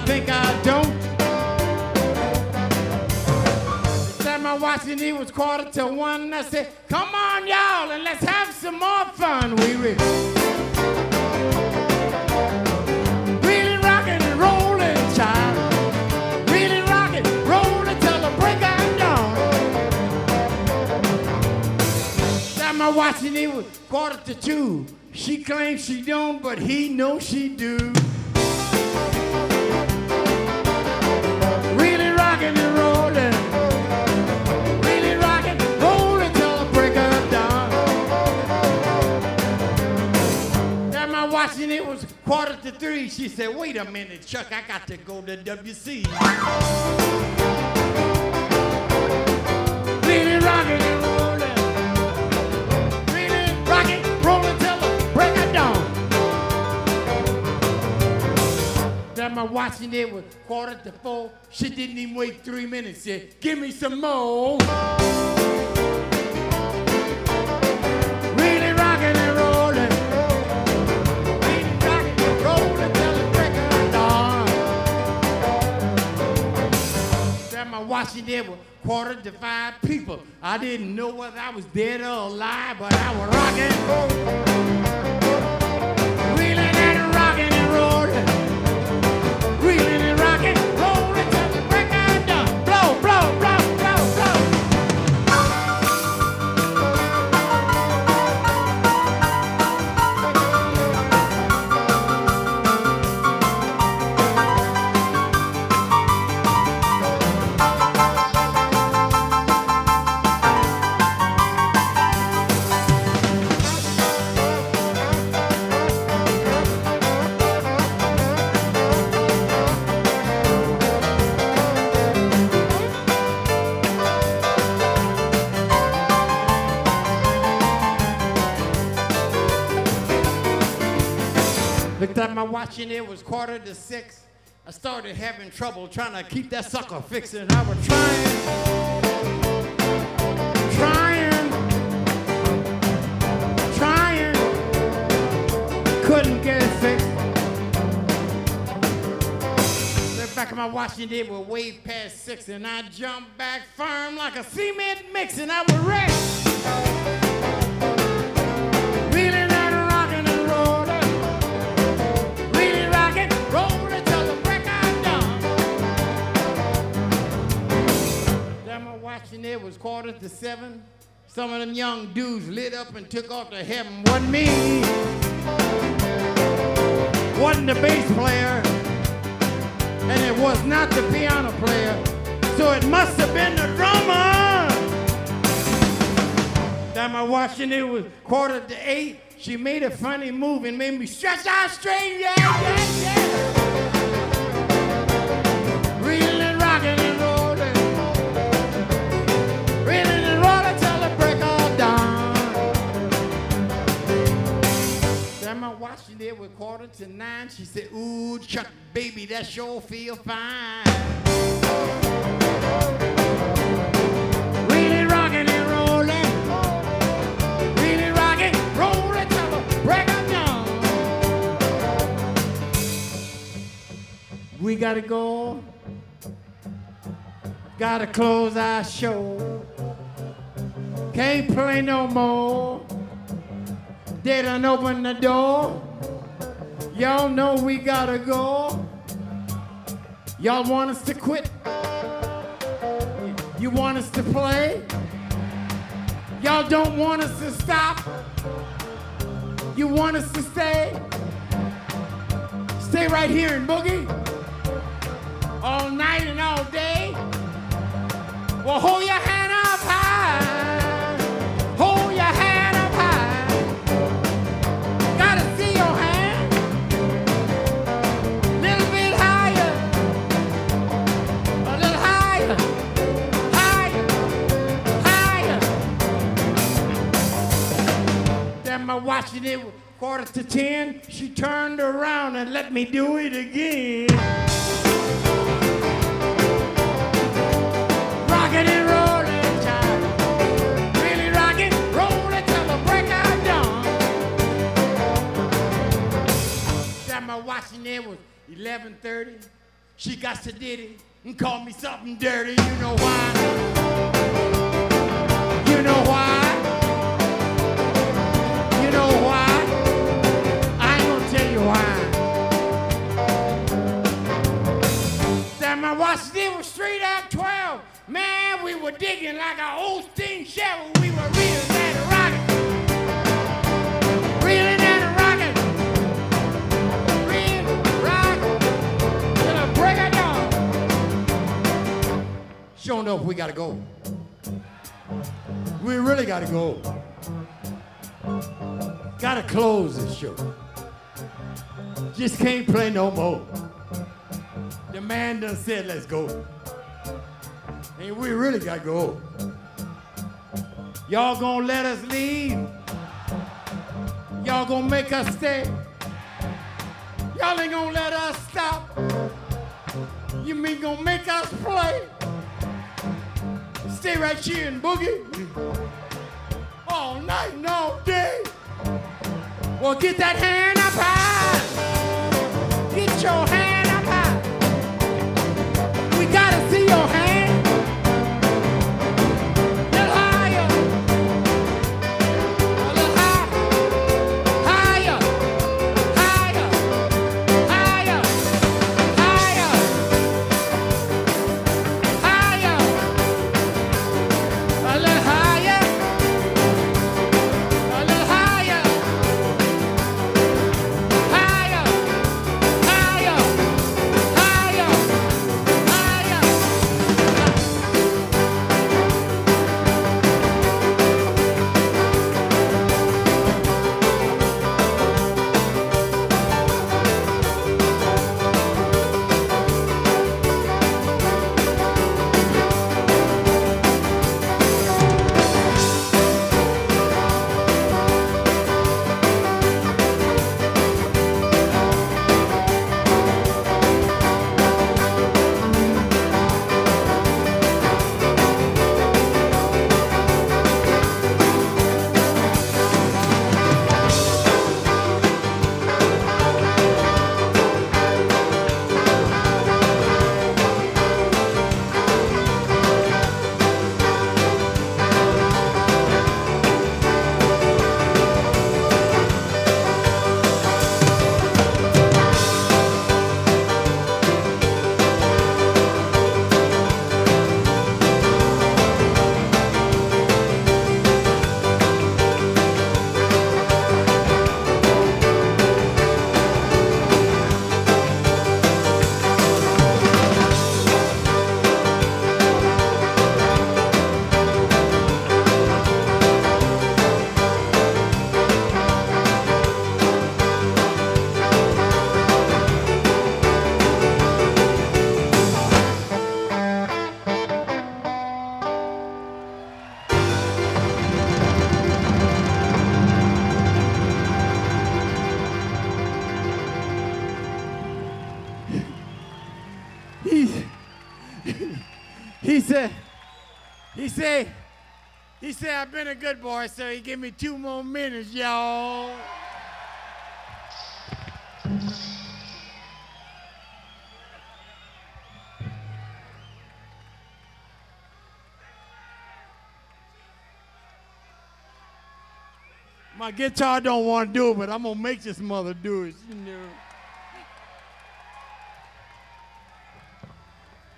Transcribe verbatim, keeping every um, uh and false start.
think I don't. The time I watched it, it was quarter to one. And I said, come on, y'all, and let's have some more fun. We really, really rockin' and rollin', child. Really rockin', rollin' till the break of dawn. The time I watched it, it was quarter to two. She claims she don't, but he knows she do. Really rockin' and rollin', really rockin', rollin' till the break of dawn. Time I watching it was quarter to three. She said, wait a minute, Chuck, I got to go to W C. Really rockin' and rollin', really rockin', rollin' till the break of dawn. Time I watching it was quarter to four. She didn't even wait three minutes. Said, give me some more. Really rockin' and rollin', really rockin' and rollin' till the break of dawn. Time I watching it was quarter to five. People, I didn't know whether I was dead or alive, but I was rockin', reelin' and rockin' and rollin', reelin' and rockin', rollin' till the break of dawn. Blow, blow, blow, blow, blow. The time I watching it was quarter to six. I started having trouble trying to keep that sucker fixed, and I was trying, trying, trying, couldn't get it fixed. The back of my watching it was way past six, and I jumped back firm like a cement mix, and I was ready. Reeling and rocking and rolling, really rocking, rolling till the break of dawn. Time I watching it was quarter to seven. Some of them young dudes lit up and took off to heaven. Wasn't me, wasn't the bass player, and it was not the piano player, so it must have been the drummer. Time I watching it was quarter to eight. She made a funny move and made me stretch out straight. Yeah, yeah, yeah. Reeling, rocking and rolling, reeling and rolling till the break of dawn. Time I watching it was quarter to nine. She said, ooh, Chuck, baby, that sure feel fine. Really rocking and rolling, really rocking, rolling till the break of dawn. We gotta go, gotta close our show. Can't play no more. They done open the door. Y'all know we gotta go. Y'all want us to quit? You want us to play? Y'all don't want us to stop? You want us to stay? Stay right here and boogie? All night and all day? Well, hold your hand up high. Hold your hand up high. Gotta see your hand. Little bit higher. A little higher. Higher. Higher. Then my watching it was quarter to ten. She turned around and let me do it again. Rockin' and rollin', child. Really rockin', rollin' till the break of dawn. Time I watching it was eleven thirty. She got to ditty and call me something dirty. You know why? You know why? You know why? I ain't gonna tell you why. Time I watched Silver Street at twelve. Man, we were digging like an old steam shovel. We were reeling and rocking. Reeling and rocking. Reeling, rocking. Till the break of dawn. Sure enough, we gotta go. We really gotta go. Gotta close this show. Just can't play no more. The man done said, let's go. And we really gotta go. Y'all gonna let us leave? Y'all gonna make us stay? Y'all ain't gonna let us stop? You mean gonna make us play? Stay right here and boogie? All night and all day? Well, get that hand up high. Get your hand up high. We gotta see your hand. He said, he said, he said, I've been a good boy, so he gave me two more minutes, y'all. My guitar don't want to do it, but I'm going to make this mother do it, you know.